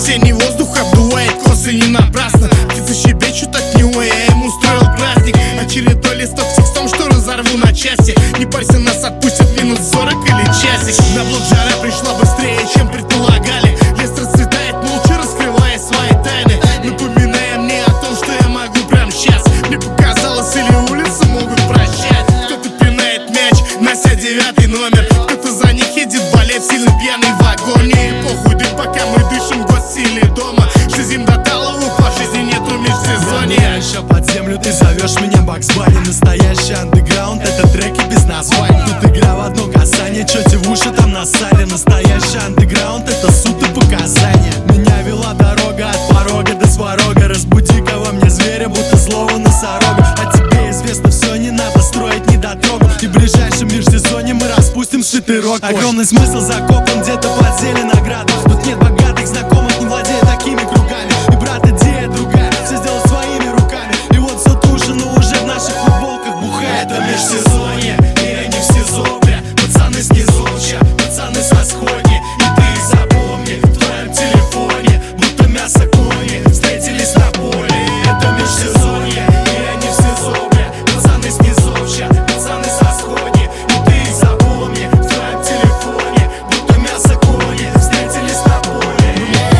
Осенний воздух обдувает косы не напрасно. Птицы щебечут от него, я ему устроил праздник. Очередной листок с текстом, что разорву на части. Не парься, нас отпустят минут 40 или часик. На блок жара пришла быстрее, чем предполагали. Лес расцветает молча, раскрывая свои тайны, напоминая мне о том, что я могу прямо сейчас. Мне показалось, или улицы могут прощать. Кто-то пинает мяч, нося 9-й номер. Кто-то за них едет болеть, сильно пьяный в вагоне. И похуй, да пока мы дышим в гостине дома. Жизнь до талого, по жизни нету межсезонья. Еще под землю ты зовешь меня Бакс Банни. Настоящий андеграунд, это треки без названий. Тут игра в одно касание, чё те в уши там насали. Настоящий андеграунд, это суд и показания. Меня вела дорога от порога до сварога. Разбуди-ка во мне зверя, будто злого носорога. А тебе известно все, не надо строить недотрогу. И в ближайшем межсезонье мы распустим сшитый рок. Огромный смысл закопан где-то под зеленоградом. Тут нет богатых знакомых, не владея такими кругами. И брат, идея другая, все сделать своими руками. И вот все туши, но уже в наших футболках бухает. Это межсезонье, и они в СИЗО, бля. Пацаны с низовча, пацаны со сходни. И ты запомни, в твоем телефоне будто мясо кони встретились на поле. Это межсезонье, и они в СИЗО, бля. Пацаны с низовча, пацаны со сходни. И ты запомни, в твоем телефоне будто мясо кони встретились на поле.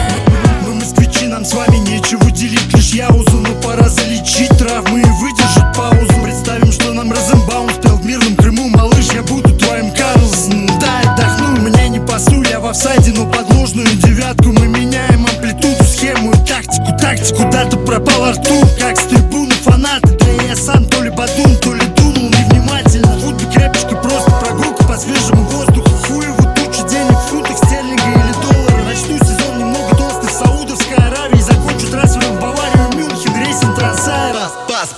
Мы москвичи, нам с вами нечего делить, лишь яузу. Но пора залечить травмы и выдержать паузу. Представим, что нам Розенбаум спел в мирном Крыму. Малыш, я буду твоим Карлсон. Да, отдохну, мне не пасу, я в офсайде, но под ложную девятку. Мы меняем амплитуду, схему и тактику. Куда-то пропал Артур, как с трибуны фанаты. Да я сам то ли подумал, то ли дунул невнимательно. Футбик, рэпчики, просто прогулка по свежему воздуху. Хуеву тучу денег в фунтах стерлинга или доллара. Начну сезон немного толстый в Саудовской Аравии. Закончу трансфером в Баварию, Мюнхен, рейсинг, Трансайра.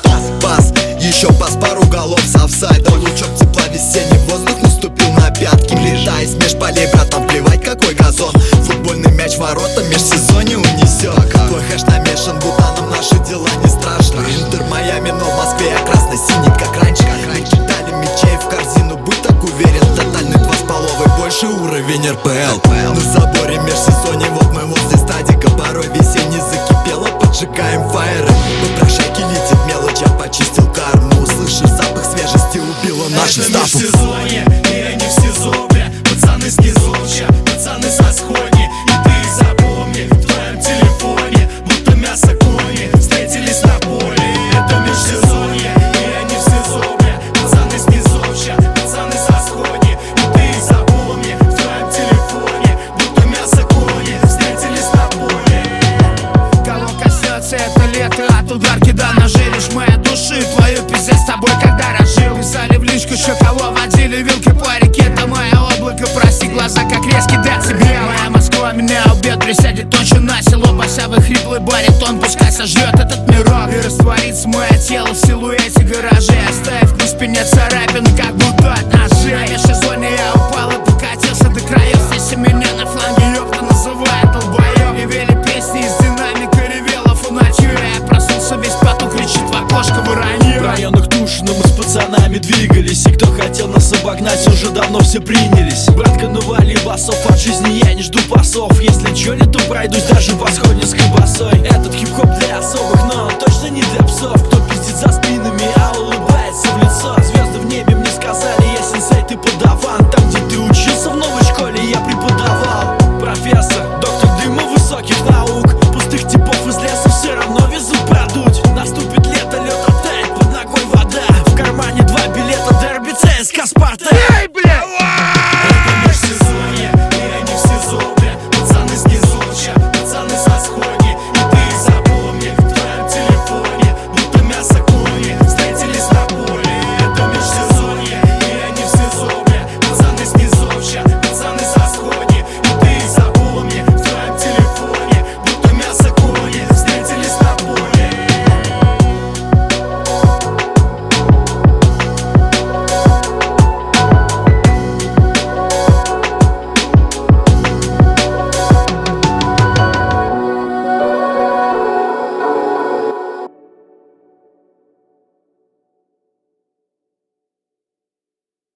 Пас, еще пас, пару голов с офсайда. Лучок тепла, весенний воздух наступил на пятки. Летая с межполей, братан, плевать какой газон. Футбольный мяч в ворота межсезонье унесет. Твой хэш намешан, будто нам наши дела не страшны. Интер Майами, но в Москве я красно-синий, как раньше. Кидали мячей в корзину, будь так уверен. Тотальный 2,5, больше уровень РПЛ. На заборе межсезонье, вот мы возле стадика. Порой весенний закипело, поджигаем фаеры. Попрошайки летит мелочь, я почистил карму. Услышав запах свежести, убило нашу стафу. Это межсезонье, и они в СИЗО, бля. Пацаны с низовча, пацаны со сходни. И ты запомни, в твоем телефоне будто мясо кони встретились на поле. Это межсезонье, и они в СИЗО, бля. Пацаны с низовча, пацаны со сходни. И ты запомни, в твоем телефоне будто мясо кони встретились на поле. Кого коснется это лето, от ударки до ножей. Лишь моя души, твою пиздец с тобой когда разжил. Писали в личку, еще кого водили вилкой по реке. Это мое облако, прости, глаза как резкий децибел. Моя Москва меня убьет, присядет точно на село. Басявый хриплый баритон, пускай сожрет этот мирок. И растворится мое тело в силуэте гаражей, оставив на спине царапины, как будто от ножей. На межсезонье я упал и покатился до краев. Здесь меня на фланге ёпта называют долбоём. И вели песни из динамика ревелов. И ночью я проснулся весь потом, кричит в окошко воронье. В районах Тушино мы с пацанами двигались. И кто хотел нас обогнать, уже давно все принялись. Братка, навали басов, от жизни я не жду пасов. Если чё не, то пройдусь даже по сходне с колбасой. Этот хип-хоп для особых, но точно не для псов. Кто пиздит за спинами, а улыбается в